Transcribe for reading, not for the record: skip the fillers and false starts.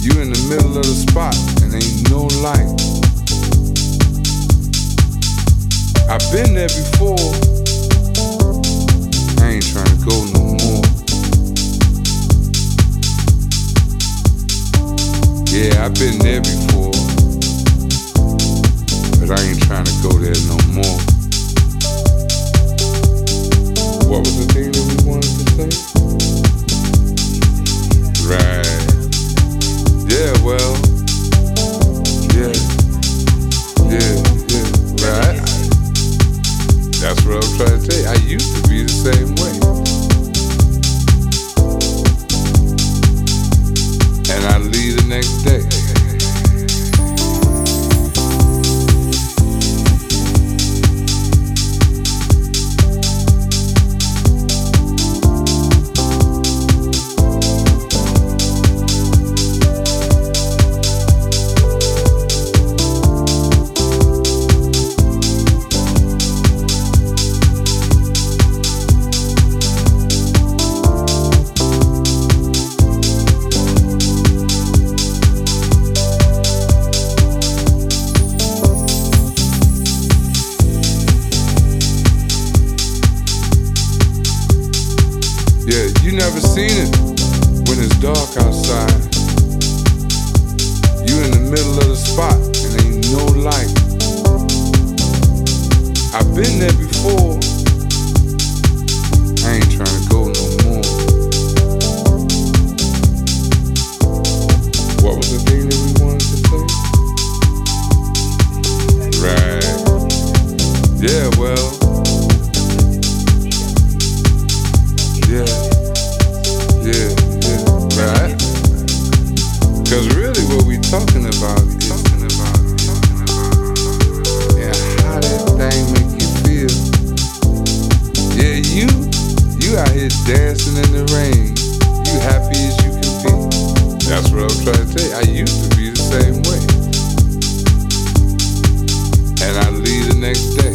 You in the middle of the spot and ain't no light. I've been there before. I ain't trying to go no more. Yeah, I've been there before, but I ain't trying to go there no more. What was the thing that we wanted to say? Right. Yeah, well. Yeah. Right. That's what I'm trying to tell you. I used to be the same way. And I leave the next day. Yeah, you never seen it when it's dark outside. You in the middle of the spot and ain't no light. I've been there before. I ain't trying to go no more. What was the thing that we wanted to say? Right. Yeah, well. Right? Because really what we talking about is how that thing make you feel. Yeah, you out here dancing in the rain. You happy as you can be. That's what I'm trying to tell you. I used to be the same way. And I leave the next day.